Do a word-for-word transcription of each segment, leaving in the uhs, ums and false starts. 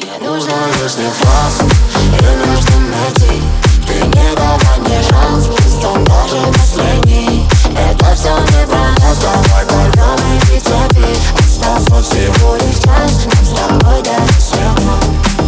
Не нужно лишних фраз, и нужно найти. Ты не давай мне шанс, пусть он даже последний. Это все не про нас, давай пойдем и цепи. Остался всего лишь час, нам с тобой до рассвета.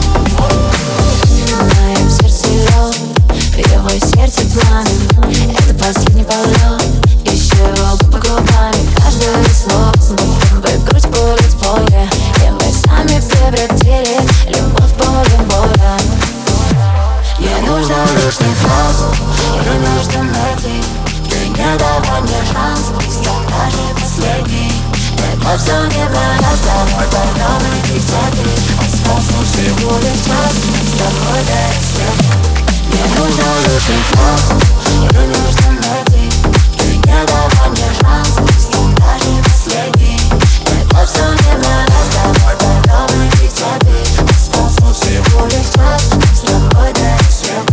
В моем сердце лед, в его сердце пламя. Это последний полет, еще губы губами. Каждое слово, будто бы грудь будет в поле. И мы сами превратили любовь в поле боя. Не нужно лишних фраз, и нужно найти. Ты не давай мне шанс, пусть он даже последний. Это все не про нас, давай пойдем и цепи. Остался всего лишь час, мы с тобой до рассвета. Не нужно лишних фраз, и нужно найти. Ты не давай мне шанс, пусть он даже последний. Это все не про нас, давай пойдем и цепи. Остался всего лишь час, мы с тобой до рассвета.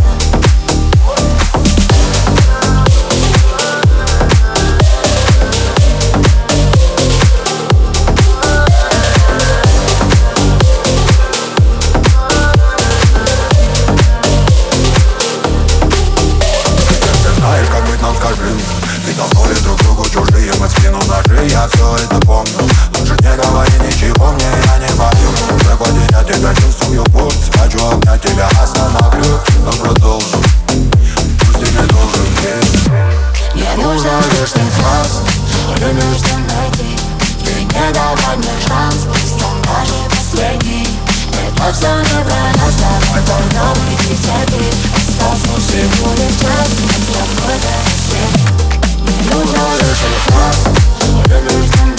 И давно ли друг другу чужие, мы в спину ножи, я все это помню. Лучше не говори ничего мне, я не боюсь. В годе я тебя чувствую пульс, хочу обнять тебя, остановлюсь, но продолжу. Пусть ты не должен есть. Не нужно лишних фраз, или нужно найти. Ты не давай мне шанс, пусть он даже последний. Это все не про нас, давай пойдем и цепи. Остался всего лишь час, мы с тобой до рассвета. Не нужно лишних фраз, или нужно